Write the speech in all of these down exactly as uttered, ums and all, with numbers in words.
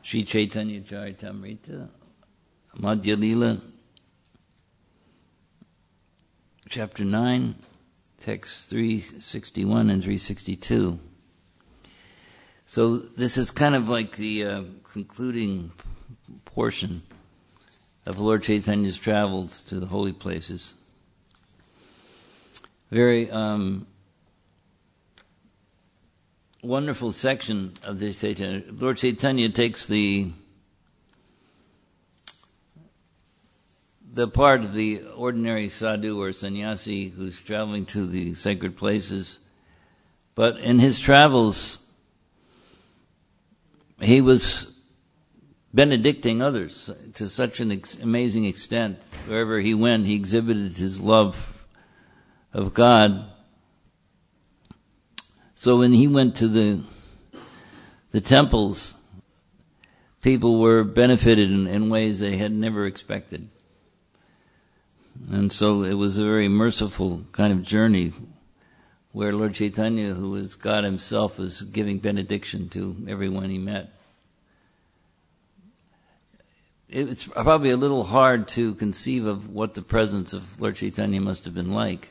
Sri Chaitanya Charitamrita, Madhya Lila, chapter nine, text three sixty-one and three sixty-two. So this is kind of like the uh, concluding portion of Lord Chaitanya's travels to the holy places. Very um, wonderful section of this Chaitanya. Lord Chaitanya takes the the part of the ordinary sadhu or sannyasi who's traveling to the sacred places, but in his travels he was benedicting others to such an ex- amazing extent. Wherever he went, he exhibited his love of God. So when he went to the the temples, people were benefited in, in ways they had never expected. And so it was a very merciful kind of journey where Lord Chaitanya, who was God himself, was giving benediction to everyone he met. It's probably a little hard to conceive of what the presence of Lord Chaitanya must have been like.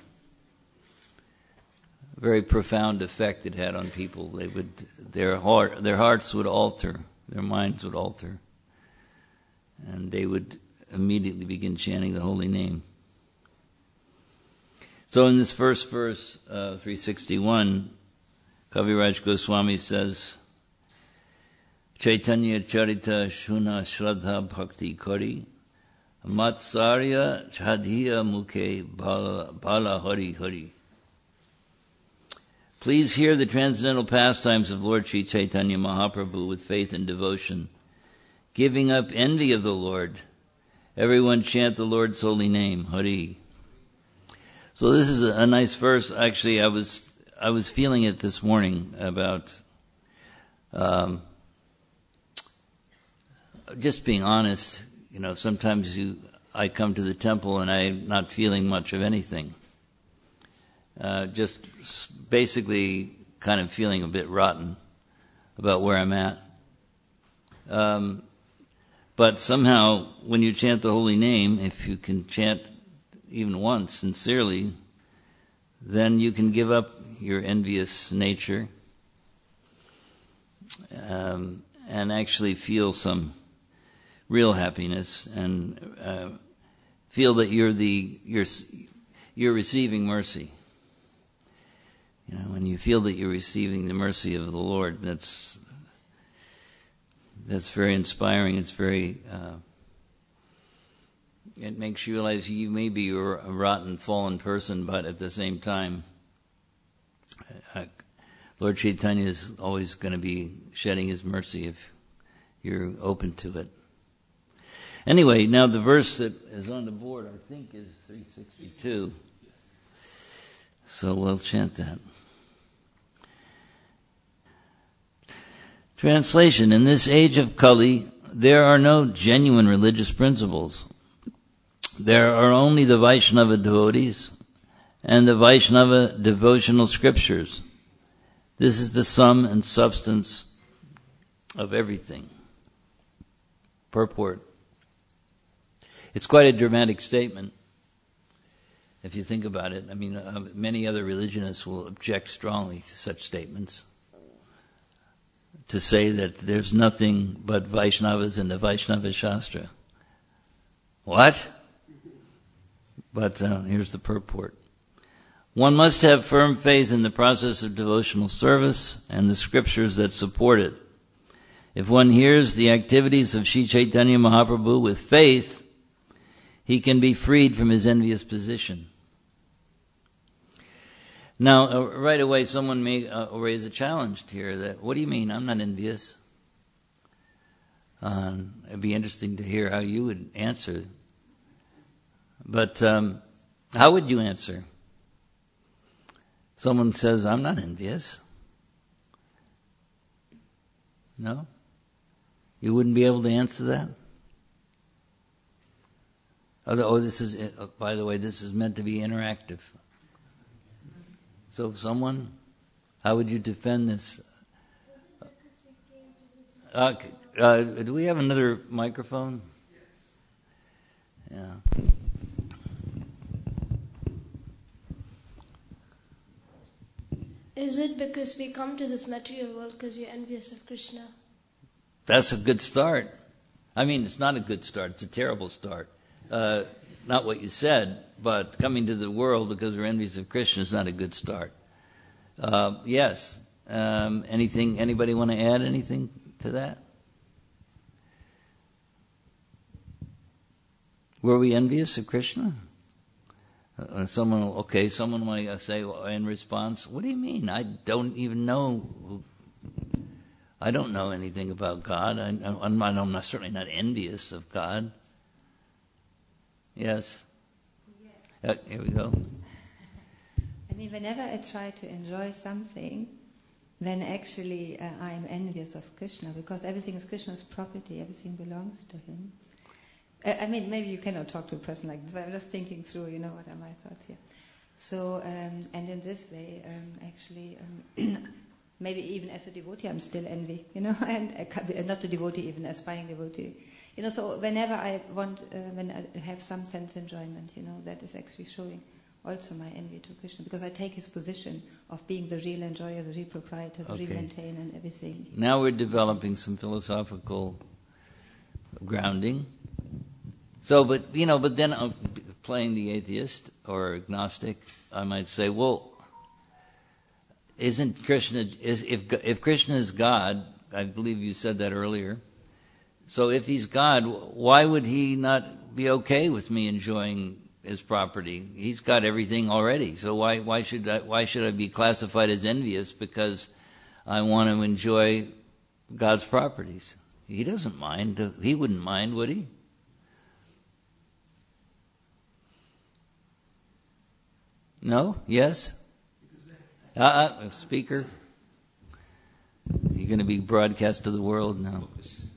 A very profound effect it had on people. They would, their heart, their hearts would alter, their minds would alter, and they would immediately begin chanting the holy name. So in this first verse, uh, three sixty-one, Kaviraj Goswami says, Chaitanya Charita Shuna Shraddha Bhakti Kari Matsarya Chadhiya Mukhe Bala, Bala Hari Hari. Please hear the transcendental pastimes of Lord Sri Chaitanya Mahaprabhu with faith and devotion. Giving up envy of the Lord, everyone chant the Lord's holy name, Hari. So this is a, a nice verse. Actually, I was I was feeling it this morning about um, just being honest. You know, sometimes you I come to the temple and I'm not feeling much of anything. Uh, just basically kind of feeling a bit rotten about where I'm at. Um, but somehow, when you chant the holy name, if you can chant even once sincerely, then you can give up your envious nature um, and actually feel some real happiness and uh, feel that you're the you're you're receiving mercy. You know, when you feel that you're receiving the mercy of the Lord, that's that's very inspiring. It's very uh, it makes you realize you may be a rotten, fallen person, but at the same time, uh, Lord Chaitanya is always going to be shedding his mercy if you're open to it. Anyway, now the verse that is on the board, I think, is three sixty-two. So we'll chant that. Translation: in this age of Kali, there are no genuine religious principles. There are only the Vaishnava devotees and the Vaishnava devotional scriptures. This is the sum and substance of everything. Purport. It's quite a dramatic statement, if you think about it. I mean, uh, many other religionists will object strongly to such statements, to say that there's nothing but Vaishnavas in the Vaishnava Shastra. What? But uh, here's the purport. One must have firm faith in the process of devotional service and the scriptures that support it. If one hears the activities of Sri Chaitanya Mahaprabhu with faith, he can be freed from his envious position. Now, uh, right away, someone may uh, raise a challenge here that, what do you mean? I'm not envious. Uh, it'd be interesting to hear how you would answer. But um, how would you answer? Someone says, I'm not envious. No? You wouldn't be able to answer that? Oh, this is, by the way, this is meant to be interactive. So someone, how would you defend this? Uh, uh, do we have another microphone? Yeah. Is it because we come to this material world because we're envious of Krishna? That's a good start. I mean, it's not a good start. It's a terrible start. Uh, not what you said, but coming to the world because we're envious of Krishna is not a good start. Uh, yes. Um, anything? Anybody want to add anything to that? Were we envious of Krishna? Uh, someone, okay, someone might say in response, "What do you mean? I don't even know. Who, I don't know anything about God. I, I'm, not, I'm not, certainly not envious of God." Yes. yes. Uh, here we go. I mean, whenever I try to enjoy something, then actually uh, I am envious of Krishna, because everything is Krishna's property. Everything belongs to him. I mean, maybe you cannot talk to a person like this, but I'm just thinking through, you know, what are my thoughts here. So, um, and in this way, um, actually, um, maybe even as a devotee, I'm still envy, you know, and I can't be, not a devotee, even aspiring devotee. You know, so whenever I want, uh, when I have some sense enjoyment, you know, that is actually showing also my envy to Krishna, because I take his position of being the real enjoyer, the real proprietor, the Okay. real maintainer and everything. Now we're developing some philosophical grounding. So, but, you know, but then uh, playing the atheist or agnostic, I might say, well, isn't Krishna, is, if, if Krishna is God, I believe you said that earlier, so if he's God, why would he not be okay with me enjoying his property? He's got everything already, so why, why should I, why should I be classified as envious because I want to enjoy God's properties? He doesn't mind, he wouldn't mind, would he? No? Yes? Uh, uh, speaker? You're going to be broadcast to the world now.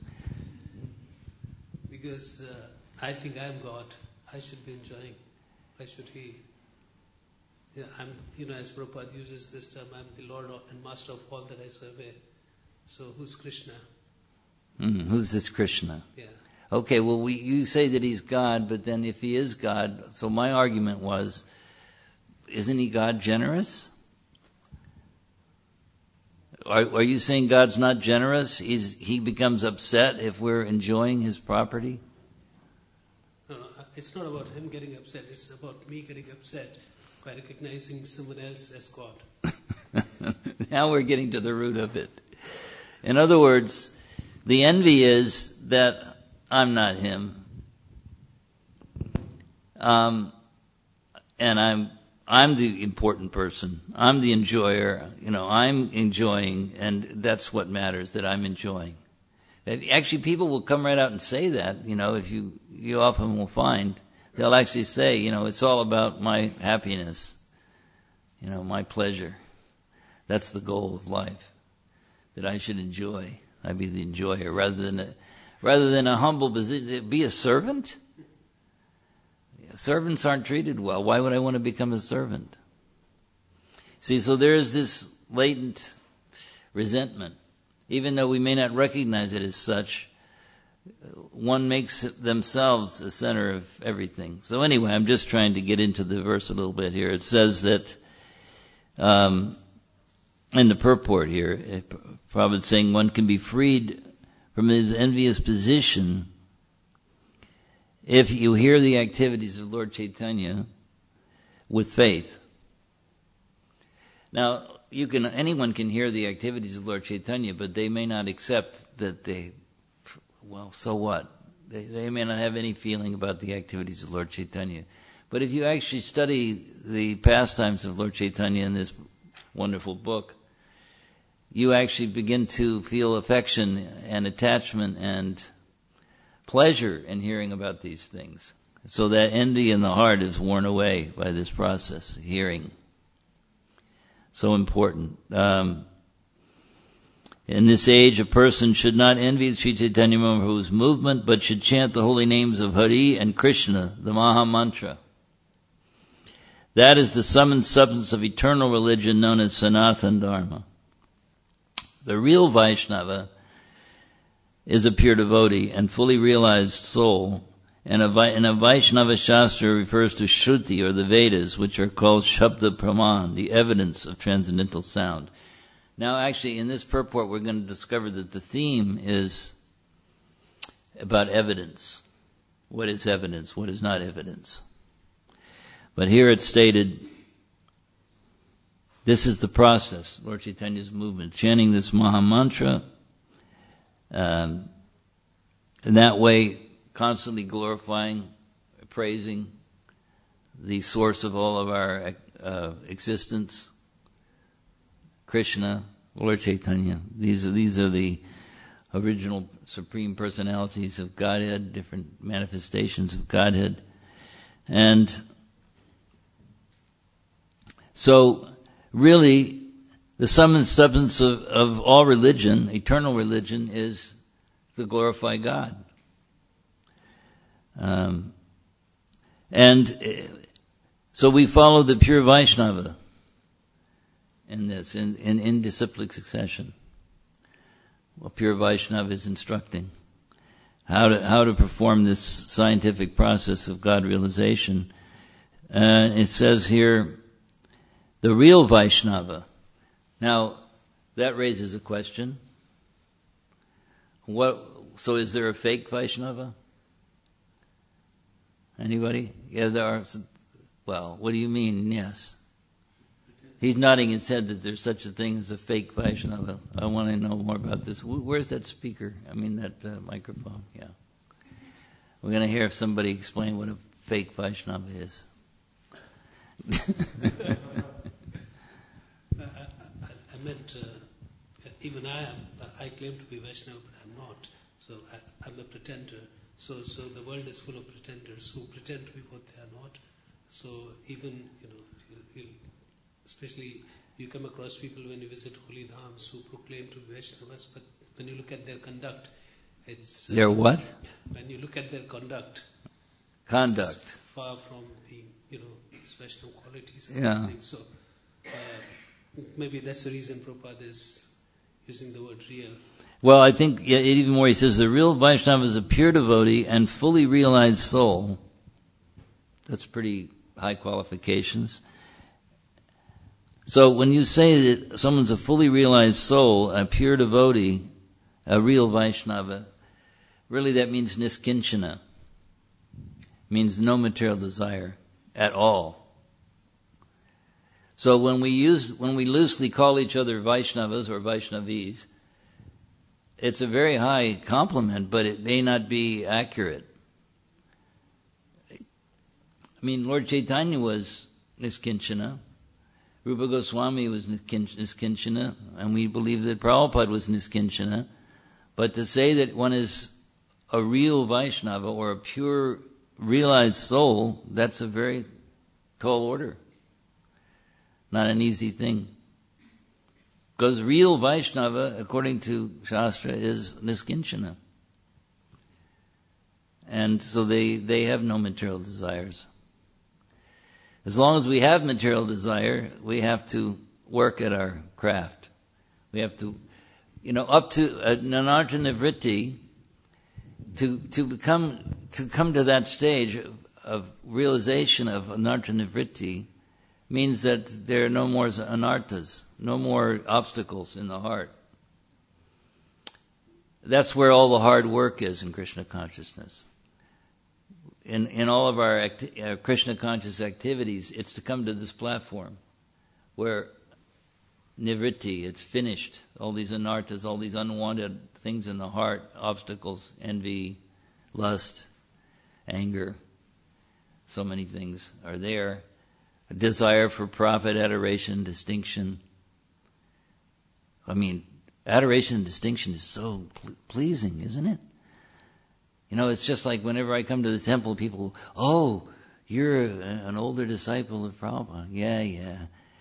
Because uh, I think I'm God. I should be enjoying. Why should he? Yeah, I'm, you know, as Prabhupada uses this term, I'm the Lord of, and Master of all that I survey. So who's Krishna? Mm, who's this Krishna? Yeah. Okay, well, we, you say that he's God, but then if he is God, so my argument was, isn't he God generous? Are, are you saying God's not generous? Is he becomes upset if we're enjoying his property? No, no, it's not about him getting upset. It's about me getting upset by recognizing someone else as God. Now we're getting to the root of it. In other words, the envy is that I'm not him. Um, and I'm I'm the important person. I'm the enjoyer. You know, I'm enjoying, and that's what matters, that I'm enjoying. Actually, people will come right out and say that. You know, if you, you often will find, they'll actually say, you know, it's all about my happiness, you know, my pleasure. That's the goal of life, that I should enjoy. I be the enjoyer rather than a, rather than a humble position. Be a servant? Servants aren't treated well. Why would I want to become a servant? See, so there is this latent resentment. Even though we may not recognize it as such, one makes themselves the center of everything. So anyway, I'm just trying to get into the verse a little bit here. It says that, um, in the purport here, Prabhupada's saying one can be freed from his envious position if you hear the activities of Lord Chaitanya with faith. Now, you can anyone can hear the activities of Lord Chaitanya, but they may not accept that they, well, so what? They, they may not have any feeling about the activities of Lord Chaitanya. But if you actually study the pastimes of Lord Chaitanya in this wonderful book, you actually begin to feel affection and attachment and pleasure in hearing about these things. So that envy in the heart is worn away by this process, hearing. So important. Um, in this age, a person should not envy Sri Chaitanya Mahaprabhu's movement, but should chant the holy names of Hari and Krishna, the Maha Mantra. That is the sum and substance of eternal religion known as Sanatana Dharma. The real Vaishnava is a pure devotee and fully realized soul, and a, and a Vaishnava Shastra refers to Shruti or the Vedas, which are called Shabda Praman, the evidence of transcendental sound. Now actually in this purport we're going to discover that the theme is about evidence. What is evidence? What is not evidence? But here it's stated, this is the process, Lord Chaitanya's movement, chanting this Maha Mantra, um, in that way constantly glorifying, praising the source of all of our uh, existence, Krishna, Lord Chaitanya. These are these are the original supreme personalities of Godhead, different manifestations of Godhead. And so really the sum and substance of, of all religion, eternal religion, is to glorify God. Um, and so we follow the pure Vaishnava in this, in, in, in disciplic succession. Well, pure Vaishnava is instructing how to how to perform this scientific process of God realization. Uh, it says here, the real Vaishnava. Now, that raises a question. What? So, is there a fake Vaishnava? Anybody? Yeah, there are. Well, what do you mean? Yes. He's nodding his head that there's such a thing as a fake Vaishnava. I want to know more about this. Where's that speaker? I mean, that uh, microphone. Yeah. We're going to hear if somebody explain what a fake Vaishnava is. I, I, I meant, uh, even I am, I claim to be Vaishnava, but I'm not. So I, I'm a pretender. So, so the world is full of pretenders who pretend to be what they are not. So even, you know, you'll, you'll, especially you come across people when you visit holy dhams who proclaim to be Vaishnavas, but when you look at their conduct, it's... Uh, their what? When you look at their conduct. Conduct. Far from the, you know, Vaishnava qualities. Yeah. So uh, maybe that's the reason Prabhupada is using the word real. Well, I think yeah, even more, he says the real Vaishnava is a pure devotee and fully realized soul. That's pretty high qualifications. So when you say that someone's a fully realized soul, a pure devotee, a real Vaishnava, really that means niskinchana. Means no material desire at all. So when we use, when we loosely call each other Vaishnavas or Vaishnavis, it's a very high compliment, but it may not be accurate. I mean, Lord Chaitanya was niskinchana. Rupa Goswami was niskinchana, and we believe that Prabhupada was niskinchana. But to say that one is a real Vaishnava or a pure realized soul, that's a very tall order. Not an easy thing. Because real Vaishnava, according to Shastra, is niskinchana. And so they, they have no material desires. As long as we have material desire, we have to work at our craft. We have to, you know, up to an anartha vritti, to to become to come to that stage of, of realization of anartha vritti means that there are no more anarthas, no more obstacles in the heart. That's where all the hard work is in Krishna consciousness. In in all of our acti- uh, Krishna conscious activities, it's to come to this platform where nivritti, it's finished. All these anarthas, all these unwanted things in the heart, obstacles, envy, lust, anger, so many things are there. A desire for profit, adoration, distinction. I mean, adoration and distinction is so pl- pleasing, isn't it? You know, it's just like whenever I come to the temple, people, oh, you're a, an older disciple of Prabhupada. Yeah, yeah.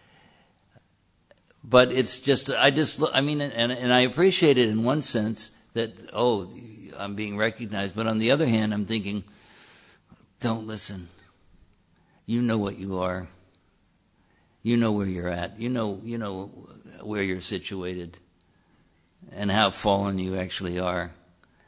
But it's just, I just, I mean, and, and I appreciate it in one sense that, oh, I'm being recognized. But on the other hand, I'm thinking, don't listen. You know what you are. You know where you're at. You know, you know where you're situated and how fallen you actually are.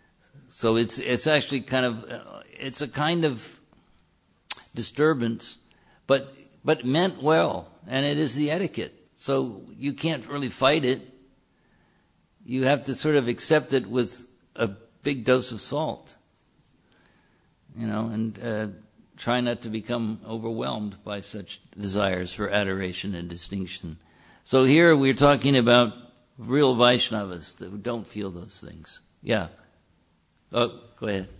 So it's it's actually kind of uh, it's a kind of disturbance, but but meant well, and it is the etiquette. So you can't really fight it. You have to sort of accept it with a big dose of salt, you know, and uh, try not to become overwhelmed by such desires for adoration and distinction. So here we're talking about real Vaishnavas that don't feel those things. Yeah. Oh, go ahead.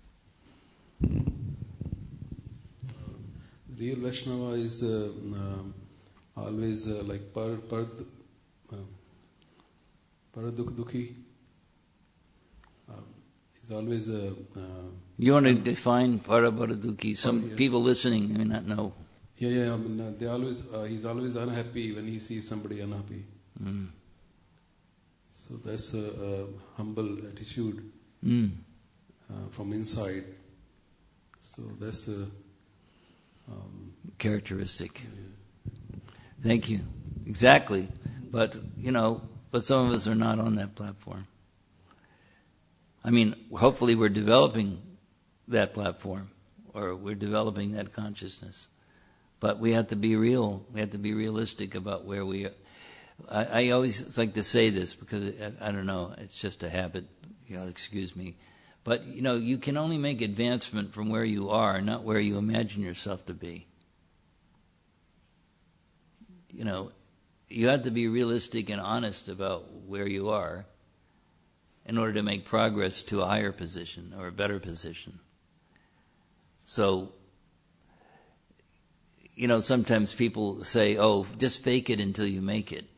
Real Vaishnava is uh, uh, always uh, like par par uh, paradukh dukhi. Um, he's always uh, uh, You want to define paraparadukhi? Some Oh, yeah. people listening may not know. yeah yeah. I mean, uh, they always uh, he's always unhappy when he sees somebody unhappy. Mm. So that's a, a humble attitude Mm. uh, from inside. So that's a um, Characteristic. Thank you. Exactly. But, you know, but some of us are not on that platform. I mean, hopefully we're developing that platform, or we're developing that consciousness. But we have to be real. We have to be realistic about where we are. I, I always like to say this because, I, I don't know, it's just a habit. You'll excuse me. But, you know, you can only make advancement from where you are, not where you imagine yourself to be. You know, you have to be realistic and honest about where you are in order to make progress to a higher position or a better position. So, you know, sometimes people say, oh, just fake it until you make it.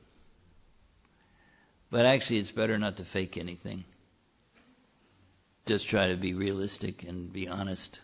But actually, it's better not to fake anything. Just try to be realistic and be honest.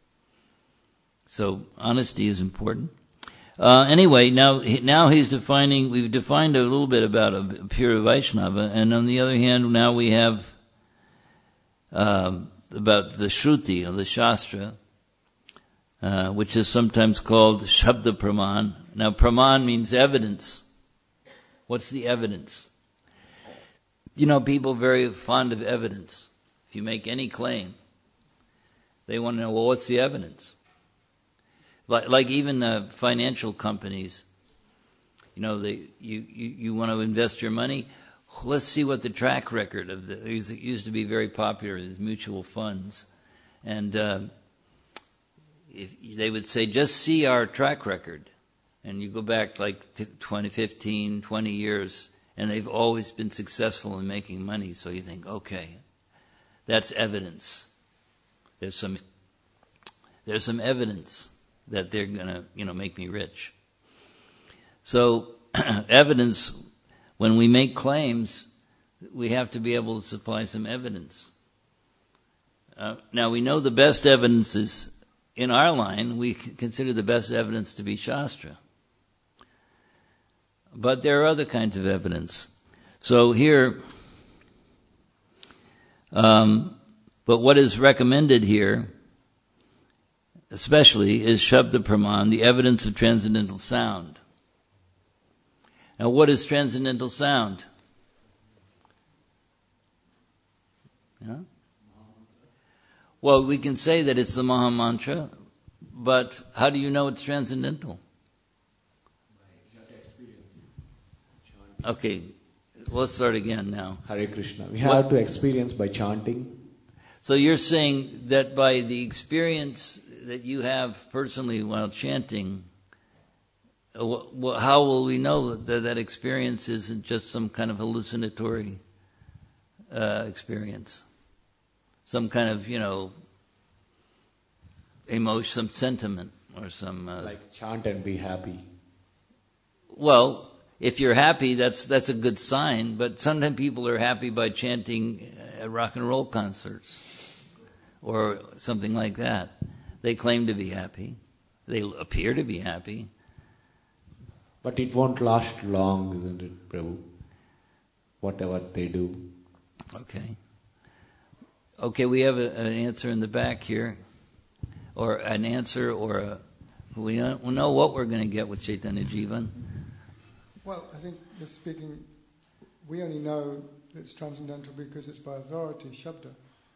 So, honesty is important. Uh, anyway, now now he's defining, we've defined a little bit about a pure Vaishnava, and on the other hand, now we have um, about the Shruti, or the Shastra, uh, which is sometimes called Shabda Praman. Now, Praman means evidence. What's the evidence? You know, people are very fond of evidence. If you make any claim, they want to know, well, what's the evidence? Like, like even uh, financial companies, you know, they you, you, you want to invest your money, let's see what the track record of the, it used to be very popular, these mutual funds. And uh, if they would say, just see our track record. And you go back like twenty, fifteen, twenty years, and they've always been successful in making money. So you think, okay, that's evidence. There's some, there's some evidence that they're going to, you know, make me rich. So evidence, when we make claims, we have to be able to supply some evidence. Uh, now, we know the best evidence is, in our line, we consider the best evidence to be Shastra. But there are other kinds of evidence. So here, um, but what is recommended here, especially, is Shabda Praman, the evidence of transcendental sound. Now, what is transcendental sound? Yeah? Well, we can say that it's the Maha Mantra, but how do you know it's transcendental? Okay, let's start again now. Hare Krishna. We have What? to experience by chanting. So you're saying that by the experience that you have personally while chanting, uh, wh- wh- how will we know that that experience isn't just some kind of hallucinatory uh, experience? Some kind of, you know, emotion, some sentiment or some... Uh, Like chant and be happy. well, if you're happy, that's that's a good sign, but sometimes people are happy by chanting at rock and roll concerts or something like that. They claim to be happy. They appear to be happy. But it won't last long, isn't it, Prabhu? Whatever they do. Okay. Okay, we have a, an answer in the back here, or an answer, or a, we don't we know what we're going to get with Chaitanya Jivan. Well, I think just speaking, we only know it's transcendental because it's by authority, Shabda.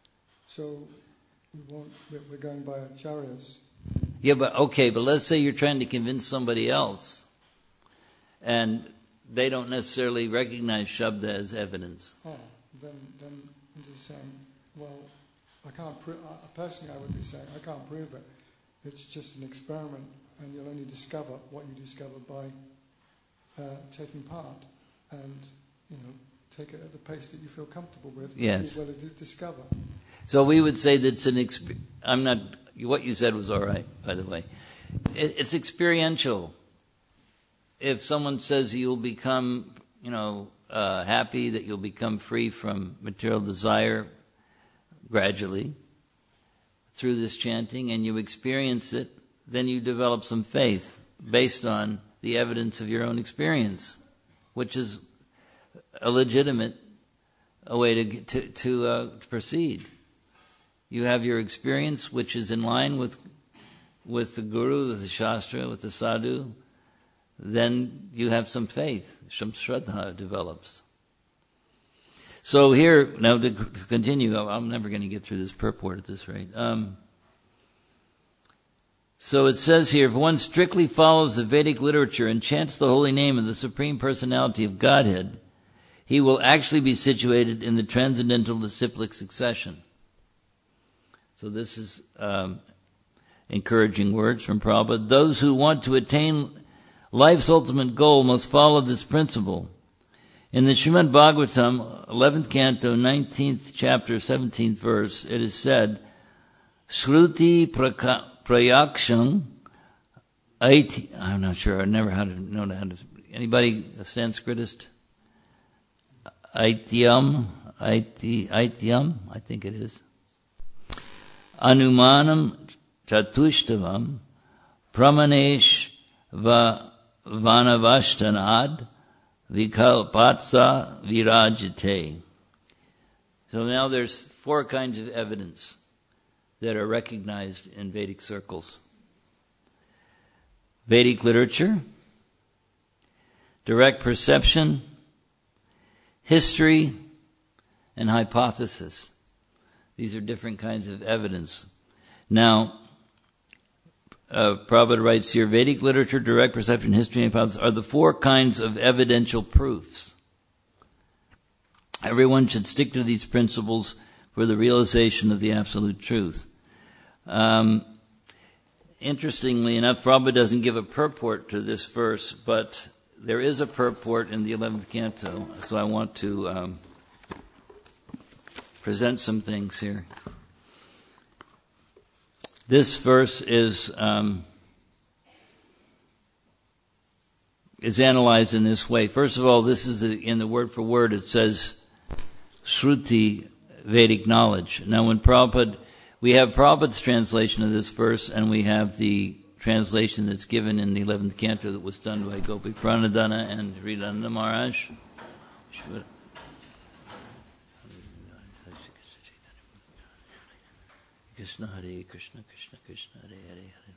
So we won't, we're we're going by acharyas. Yeah, but okay, but let's say you're trying to convince somebody else, and they don't necessarily recognize Shabda as evidence. Oh, then, then I'm just saying, well, I can't prove, personally I would be saying, I can't prove it. It's just an experiment, and you'll only discover what you discover by uh, taking part, and, you know, take it at the pace that you feel comfortable with. Yes. You're willing to discover. So we would say that it's an exp- I'm not, what you said was all right, by the way. It, it's experiential. If someone says you'll become, you know, uh, happy, that you'll become free from material desire gradually through this chanting, and you experience it, then you develop some faith based on the evidence of your own experience, which is a legitimate a way to to, to, uh, to proceed. You have your experience, which is in line with with the Guru, with the Shastra, with the Sadhu. Then you have some faith, some Shraddha develops. So here, now to continue, I'm never going to get through this purport at this rate. Um, so it says here, if one strictly follows the Vedic literature and chants the holy name of the Supreme Personality of Godhead, he will actually be situated in the transcendental disciplic succession. So this is um, encouraging words from Prabhupada. Those who want to attain life's ultimate goal must follow this principle. In the Srimad Bhagavatam, eleventh canto, nineteenth chapter, seventeenth verse, it is said, Shruti prayaksham aiti. I'm not sure. I never how to know how to. Anybody a Sanskritist? Aityam, aiti, aityam. I think it is. Anumanam chatushtavam pramanesh va vanavashtanad vikalpatsa virajite. So now there's four kinds of evidence that are recognized in Vedic circles. Vedic literature, direct perception, history, and hypothesis. These are different kinds of evidence. Now, uh, Prabhupada writes here, Vedic literature, direct perception, history, and hypothesis are the four kinds of evidential proofs. Everyone should stick to these principles for the realization of the absolute truth. Um, interestingly enough, Prabhupada doesn't give a purport to this verse, but there is a purport in the eleventh canto, so I want to um, present some things here. This verse is um, is analyzed in this way. First of all, this is the, in the word for word. It says Shruti, Vedic knowledge. Now, when Prabhupada, we have Prabhupada's translation of this verse, and we have the translation that's given in the eleventh canto that was done by Gopi Pranadhana and Hridananda Maharaj. Krishna Hare Krishna Krishna Krishna Hare Hare Hare.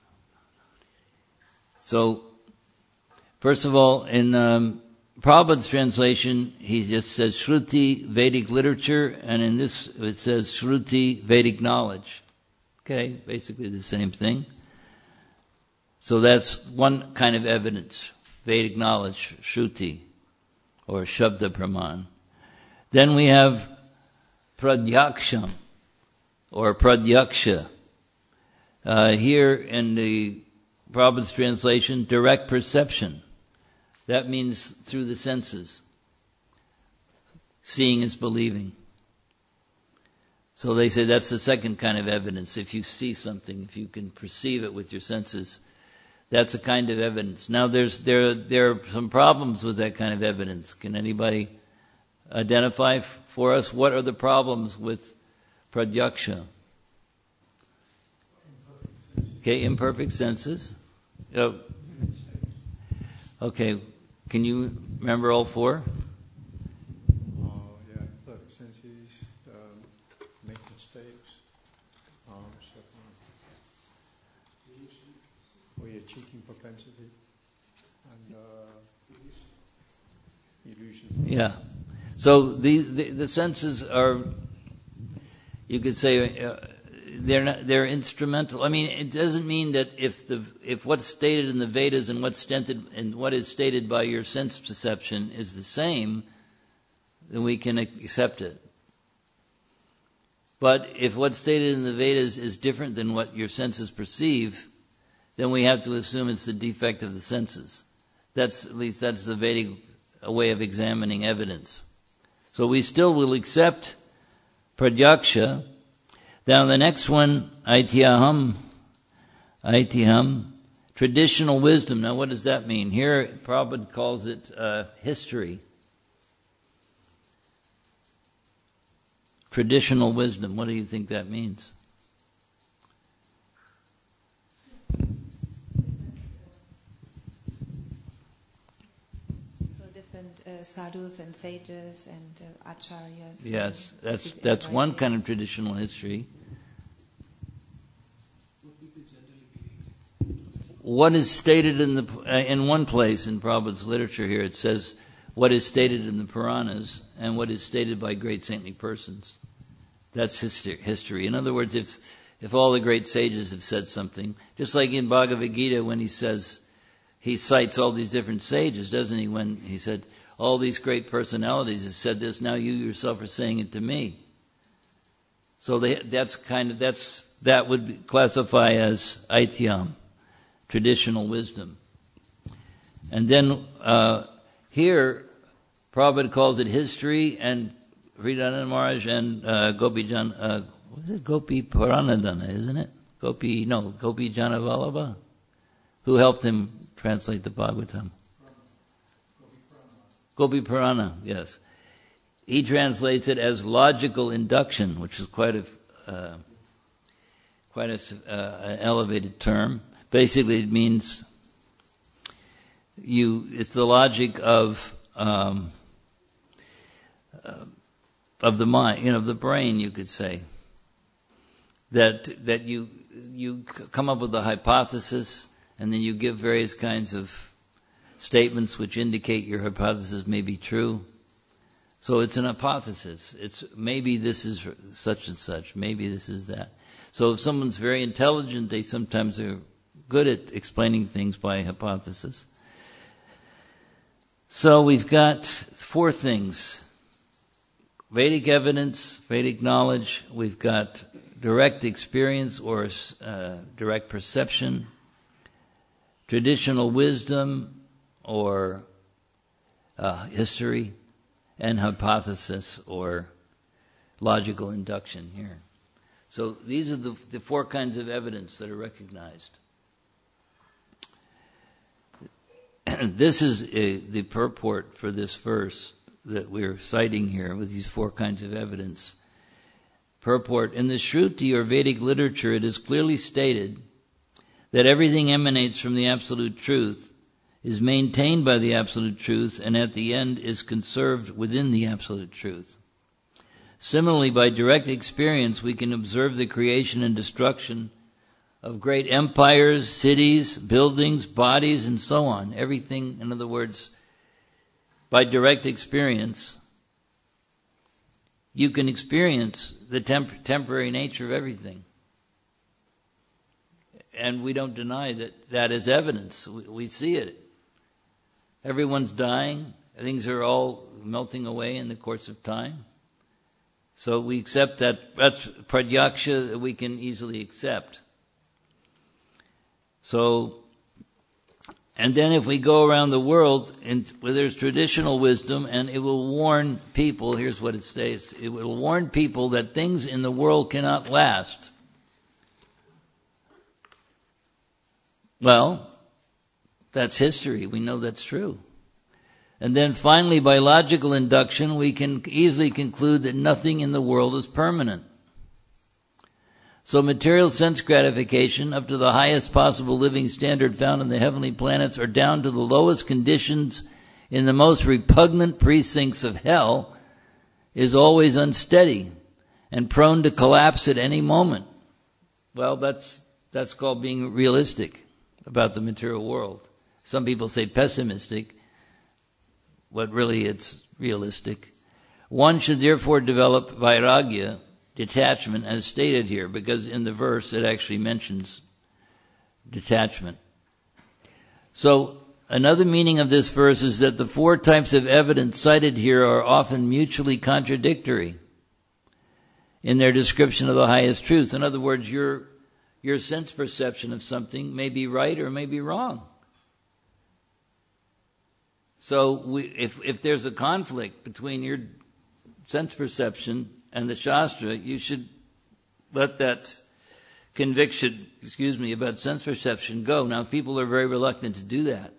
So, first of all, in um, Prabhupada's translation, he just says Shruti, Vedic literature, and in this it says Shruti, Vedic knowledge. Okay, basically the same thing. So that's one kind of evidence, Vedic knowledge, Shruti, or Shabda Praman. Then we have Pradyaksham, or Pradyaksha. Uh, here in the Prabhupada's translation, direct perception. That means through the senses. Seeing is believing. So they say that's the second kind of evidence. If you see something, if you can perceive it with your senses, that's a kind of evidence. Now there's there there are some problems with that kind of evidence. Can anybody identify f- for us what are the problems with Pradyaksha? Okay, imperfect senses. Oh. Okay, can you remember all four? Uh, yeah, imperfect senses, um, make mistakes, um, or your cheating propensity, and uh, illusion. Yeah. So the, the the senses are You could say uh, they're not, they're instrumental. I mean, it doesn't mean that if the if what's stated in the Vedas and what's stated and what is stated by your sense perception is the same, then we can accept it. But if what's stated in the Vedas is different than what your senses perceive, then we have to assume it's the defect of the senses. That's at least that's the Vedic way of examining evidence. So we still will accept pratyaksha. Now the next one, aitiham, aitiham, traditional wisdom. Now what does that mean? Here Prabhupada calls it uh, history. Traditional wisdom. What do you think that means? So different uh, sadhus and sages and uh, acharyas. Yes, and that's speak that's one advices. kind of traditional history. What is stated in the uh, in one place in Prabhupada's literature here, it says what is stated in the Puranas and what is stated by great saintly persons. That's history. history. In other words, if if all the great sages have said something, just like in Bhagavad Gita when he says, he cites all these different sages, doesn't he, when he said, all these great personalities have said this, now you yourself are saying it to me. So they, that's kind of, that's that would classify as aitiyam, traditional wisdom. And then uh, here, Prabhupada calls it history, and Hridayananda Maharaj and uh, Gopi Jan, uh, what is it? Gopi Puranadana, isn't it? Gopi, no, Gopi Janavallabha, who helped him translate the Bhagavatam. Gopi Purana, yes. He translates it as logical induction, which is quite a uh, quite a, uh, an elevated term. Basically, it means you. It's the logic of. Um, uh, of the mind, you know, of the brain, you could say, that that you you come up with a hypothesis, and then you give various kinds of statements which indicate your hypothesis may be true. So it's an hypothesis. It's maybe this is such and such, maybe this is that. So if someone's very intelligent, they sometimes are good at explaining things by hypothesis. So we've got four things. Vedic evidence, Vedic knowledge, we've got direct experience or uh, direct perception, traditional wisdom or uh, history, and hypothesis or logical induction here. So these are the, the four kinds of evidence that are recognized. This is a, the purport for this verse that we're citing here with these four kinds of evidence. Purport: in the Shruti or Vedic literature, it is clearly stated that everything emanates from the Absolute Truth, is maintained by the Absolute Truth, and at the end is conserved within the Absolute Truth. Similarly, by direct experience, we can observe the creation and destruction of great empires, cities, buildings, bodies, and so on. Everything, in other words, by direct experience, you can experience the temp- temporary nature of everything. And we don't deny that that is evidence. We, we see it. Everyone's dying. Things are all melting away in the course of time. So we accept that. That's pratyaksha that we can easily accept. So, and then if we go around the world, and well, there's traditional wisdom, and it will warn people, here's what it states, it will warn people that things in the world cannot last. Well, that's history. We know that's true. And then finally, by logical induction, we can easily conclude that nothing in the world is permanent. So material sense gratification, up to the highest possible living standard found in the heavenly planets, or down to the lowest conditions in the most repugnant precincts of hell, is always unsteady and prone to collapse at any moment. Well, that's that's called being realistic about the material world. Some people say pessimistic, but really it's realistic. One should therefore develop vairagya, detachment as stated here, because in the verse it actually mentions detachment. So another meaning of this verse is that the four types of evidence cited here are often mutually contradictory in their description of the highest truth. In other words, your your sense perception of something may be right or may be wrong. So we, if if there's a conflict between your sense perception and the Shastra, you should let that conviction, excuse me, about sense perception go. Now, people are very reluctant to do that.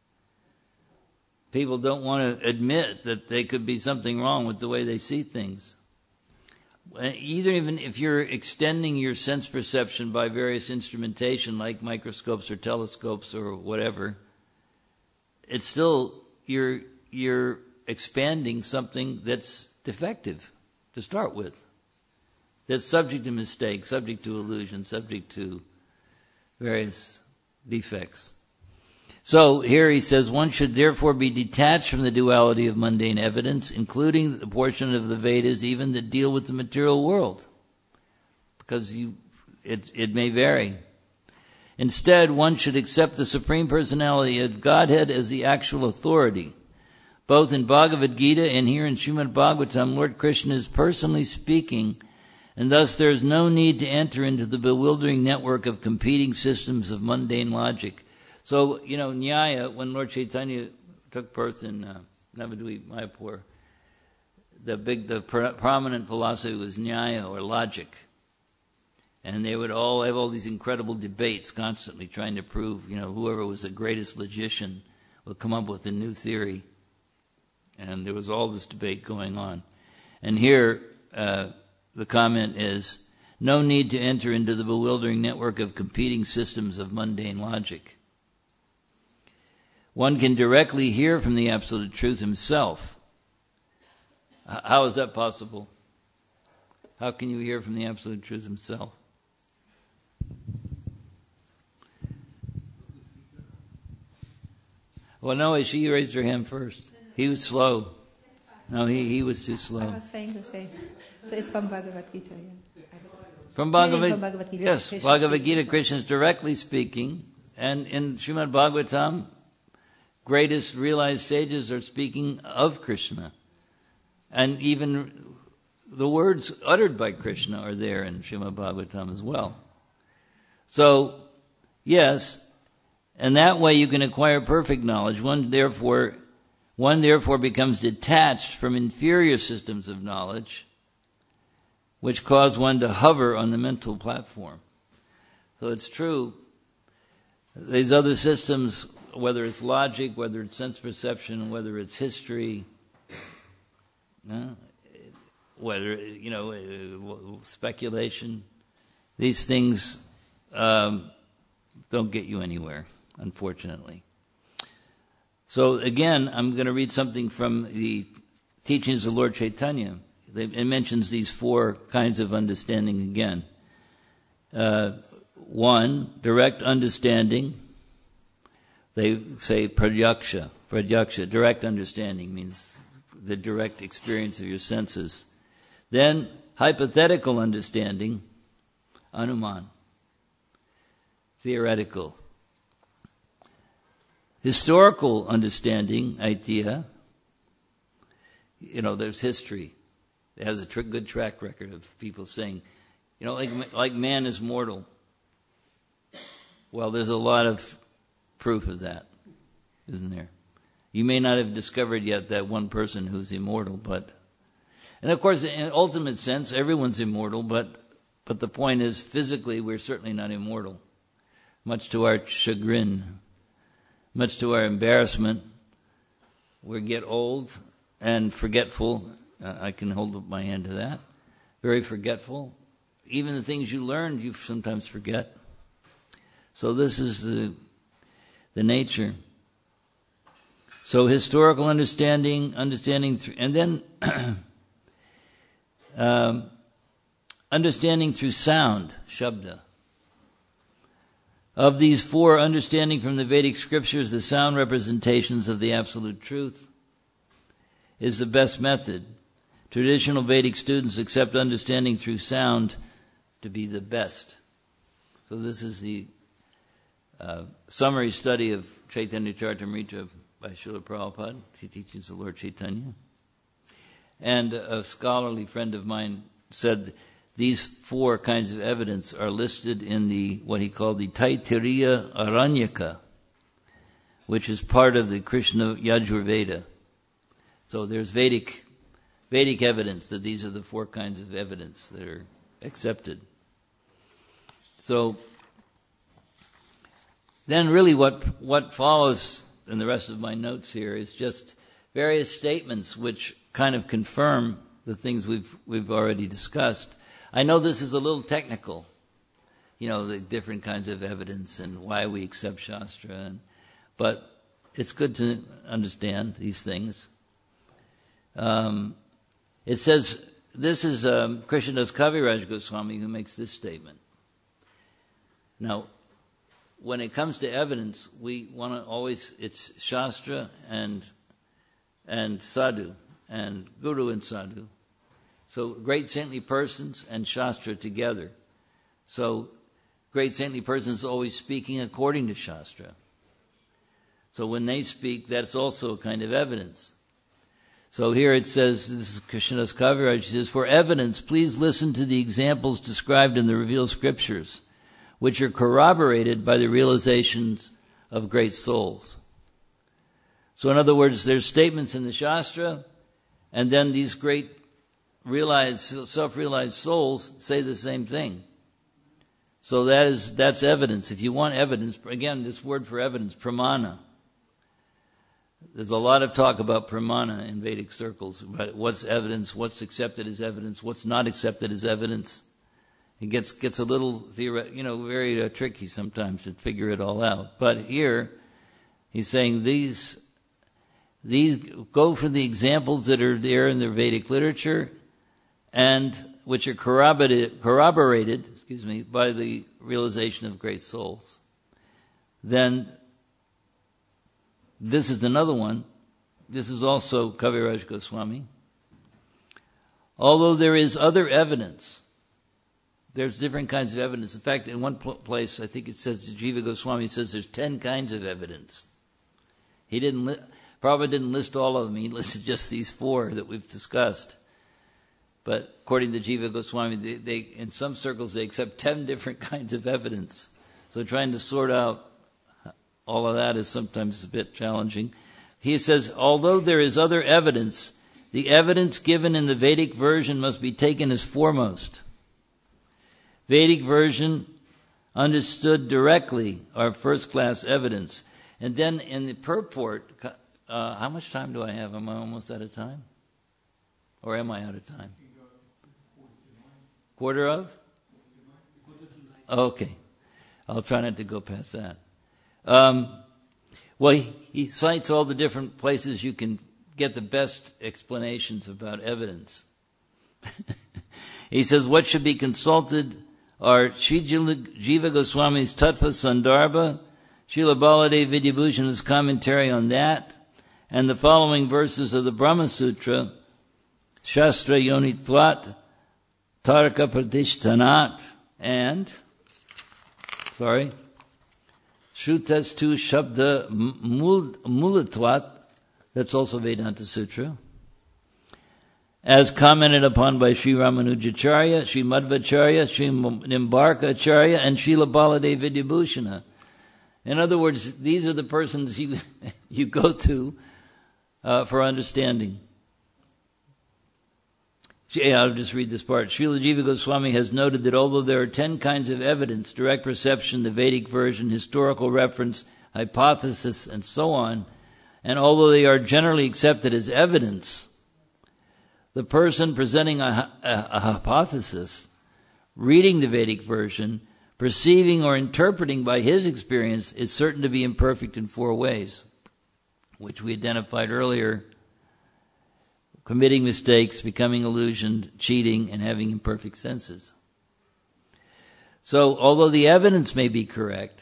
People don't want to admit that there could be something wrong with the way they see things. Either even if you're extending your sense perception by various instrumentation like microscopes or telescopes or whatever, it's still you're you're expanding something that's defective to start with. That's subject to mistake, subject to illusion, subject to various defects. So here he says, one should therefore be detached from the duality of mundane evidence, including the portion of the Vedas even that deal with the material world, because you, it, it may vary. Instead, one should accept the Supreme Personality of Godhead as the actual authority. Both in Bhagavad Gita and here in Srimad Bhagavatam, Lord Krishna is personally speaking, and thus there is no need to enter into the bewildering network of competing systems of mundane logic. So, you know, Nyaya, when Lord Chaitanya took birth in uh, Navadvip, Mayapur, the big, the pr- prominent philosophy was Nyaya, or logic. And they would all have all these incredible debates constantly trying to prove, you know, whoever was the greatest logician would come up with a new theory. And there was all this debate going on. And here, uh, the comment is, no need to enter into the bewildering network of competing systems of mundane logic. One can directly hear from the Absolute Truth himself. How is that possible? How can you hear from the Absolute Truth himself? Well, no, she raised her hand first. He was slow. No, he, he was too slow. I was saying the same. So it's from Bhagavad Gita. Yeah. From Bhagavad, from Bhagavad Gita. Yes, Krishna Bhagavad Gita, speaks. Krishna is directly speaking. And in Srimad Bhagavatam, greatest realized sages are speaking of Krishna. And even the words uttered by Krishna are there in Srimad Bhagavatam as well. So, yes, and that way you can acquire perfect knowledge. One therefore, one therefore becomes detached from inferior systems of knowledge, which cause one to hover on the mental platform. So it's true, these other systems, whether it's logic, whether it's sense perception, whether it's history, uh, whether, you know, uh, speculation, these things um, don't get you anywhere, unfortunately. So again, I'm going to read something from the teachings of Lord Chaitanya. It mentions these four kinds of understanding again. Uh, one, direct understanding. They say pratyaksha. Pratyaksha, direct understanding, means the direct experience of your senses. Then, hypothetical understanding, anuman, theoretical. Historical understanding, aitya, you know, there's history. It has a tr- good track record of people saying, you know, like, like man is mortal. Well, there's a lot of proof of that, isn't there? You may not have discovered yet that one person who's immortal, but, and of course, in ultimate sense, everyone's immortal, but, but the point is, physically, we're certainly not immortal. Much to our chagrin, much to our embarrassment, we get old and forgetful. Uh, I can hold up my hand to that. Very forgetful. Even the things you learned, you sometimes forget. So this is the the nature. So historical understanding, understanding, through, and then um, understanding through sound, shabda. Of these four, understanding from the Vedic scriptures the sound representations of the Absolute Truth is the best method, Traditional Vedic students accept understanding through sound to be the best. So this is the uh, summary study of Chaitanya Charitamrita by Srila Prabhupada, the teachings of Lord Chaitanya. And a scholarly friend of mine said these four kinds of evidence are listed in the what he called the Taittiriya Aranyaka, which is part of the Krishna Yajurveda. So there's Vedic Vedic evidence that these are the four kinds of evidence that are accepted. So then really what what follows in the rest of my notes here is just various statements which kind of confirm the things we've we've already discussed. I know this is a little technical, you know, the different kinds of evidence and why we accept Shastra, and, but it's good to understand these things. Um, it says, this is um, Krishnadas Kaviraj Goswami who makes this statement. Now, when it comes to evidence, we want to always, it's Shastra and and Sadhu, and Guru and Sadhu. So great saintly persons and Shastra together. So great saintly persons always speaking according to Shastra. So when they speak, that's also a kind of evidence. So here it says, this is Krishnadas Kaviraj, he says, for evidence, please listen to the examples described in the revealed scriptures, which are corroborated by the realizations of great souls. So in other words, there's statements in the Shastra, and then these great realized, self-realized souls say the same thing. So that is, that's evidence. If you want evidence, again, this word for evidence, pramana. There's a lot of talk about pramana in Vedic circles, about what's evidence, what's accepted as evidence, what's not accepted as evidence. It gets gets a little, theoret- you know, very uh, tricky sometimes to figure it all out. But here, he's saying these, these go for the examples that are there in the Vedic literature, and which are corroborated, corroborated, excuse me, by the realization of great souls. Then, this is another one. This is also Kaviraj Goswami. Although there is other evidence, there's different kinds of evidence. In fact, in one pl- place, I think it says, Jiva Goswami says there's ten kinds of evidence. He didn't, li- Prabhupada didn't list all of them. He listed just these four that we've discussed. But according to Jiva Goswami, they, they in some circles they accept ten different kinds of evidence. So trying to sort out all of that is sometimes a bit challenging. He says, although there is other evidence, the evidence given in the Vedic version must be taken as foremost. Vedic version understood directly are first-class evidence. And then in the purport, uh, how much time do I have? Am I almost out of time? Or am I out of time? Quarter of? Okay. I'll try not to go past that. Um, well, he, he cites all the different places you can get the best explanations about evidence. He says, what should be consulted are Sri Jiva Goswami's Tattva Sandarbha, Srila Baladev Vidyabhushan's commentary on that, and the following verses of the Brahma Sutra, Shastra Yonitvat, Tarka Pradishtanat, and, sorry, Shutastu Shabda Mulatvat, that's also Vedanta Sutra, as commented upon by Sri Ramanujacharya, Sri Madhvacharya, Sri Nimbarkacharya, and Srila Baladev Vidyabhushana. In other words, these are the persons you you go to uh, for understanding. Yeah, I'll just read this part. Srila Jiva Goswami has noted that although there are ten kinds of evidence, direct perception, the Vedic version, historical reference, hypothesis, and so on, and although they are generally accepted as evidence, the person presenting a, a, a hypothesis, reading the Vedic version, perceiving or interpreting by his experience is certain to be imperfect in four ways, which we identified earlier: committing mistakes, becoming illusioned, cheating, and having imperfect senses. So, although the evidence may be correct,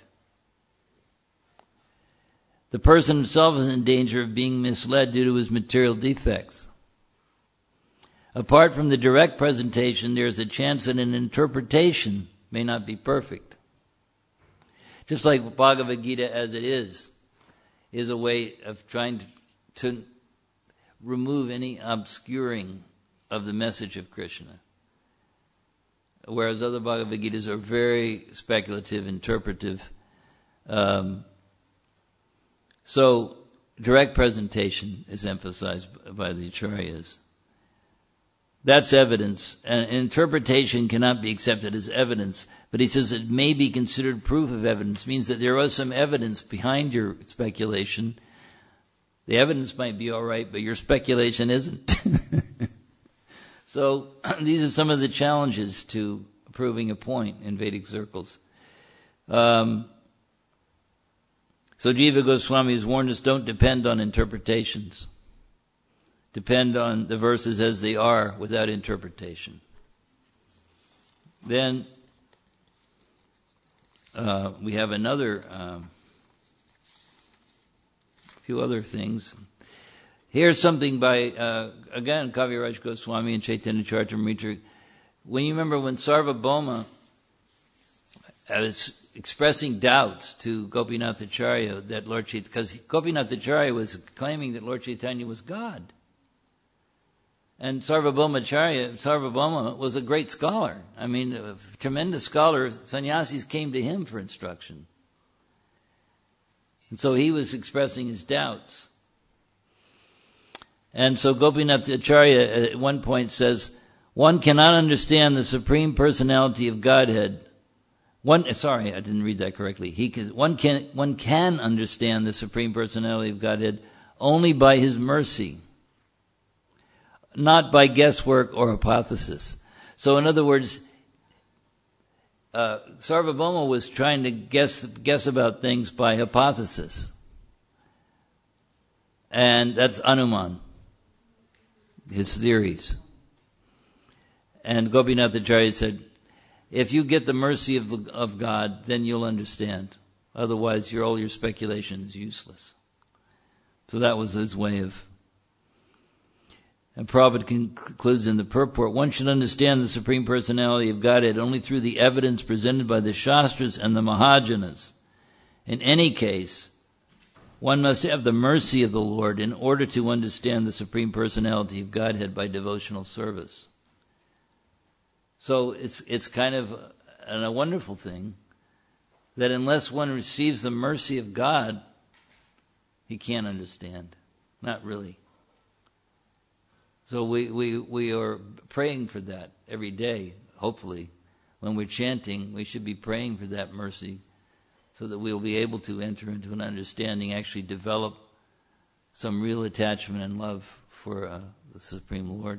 the person himself is in danger of being misled due to his material defects. Apart from the direct presentation, there is a chance that an interpretation may not be perfect. Just like Bhagavad Gita as it is, is a way of trying to, to remove any obscuring of the message of Krishna. Whereas other Bhagavad Gitas are very speculative, interpretive. Um, so, direct presentation is emphasized by the Acharyas. That's evidence. And interpretation cannot be accepted as evidence. But he says it may be considered proof of evidence. Means that there was some evidence behind your speculation. The evidence might be all right, but your speculation isn't. So these are some of the challenges to proving a point in Vedic circles. Um, so Jiva Goswami has warned us, don't depend on interpretations. Depend on the verses as they are without interpretation. Then uh, we have another um, few other things. Here's something by, uh, again, Kaviraj Goswami and Chaitanya Charitamrita. When you remember when Sarvabhauma was expressing doubts to Gopinath Acharya that Lord Chaitanya, because Gopinath Acharya was claiming that Lord Chaitanya was God. And Sarvabhauma Acharya, Sarvabhauma was a great scholar. I mean, a tremendous scholar. Sannyasis came to him for instruction. And so he was expressing his doubts. And so Gopinath Acharya at one point says, one cannot understand the Supreme Personality of Godhead. One, sorry, I didn't read that correctly. He can, one can, one can understand the Supreme Personality of Godhead only by His mercy, not by guesswork or hypothesis. So in other words, uh, Sarvabhauma was trying to guess, guess about things by hypothesis. And that's Anuman, his theories. And Gopinath Acharya said, if you get the mercy of, the, of God, then you'll understand. Otherwise, your, all your speculation is useless. So that was his way of... And Prabhupada concludes in the purport, one should understand the Supreme Personality of Godhead only through the evidence presented by the Shastras and the Mahajanas. In any case, one must have the mercy of the Lord in order to understand the Supreme Personality of Godhead by devotional service. So it's it's kind of a, a wonderful thing that unless one receives the mercy of God, he can't understand. Not really. So we, we, we are praying for that every day, hopefully. When we're chanting, we should be praying for that mercy so that we'll be able to enter into an understanding, actually develop some real attachment and love for uh, the Supreme Lord.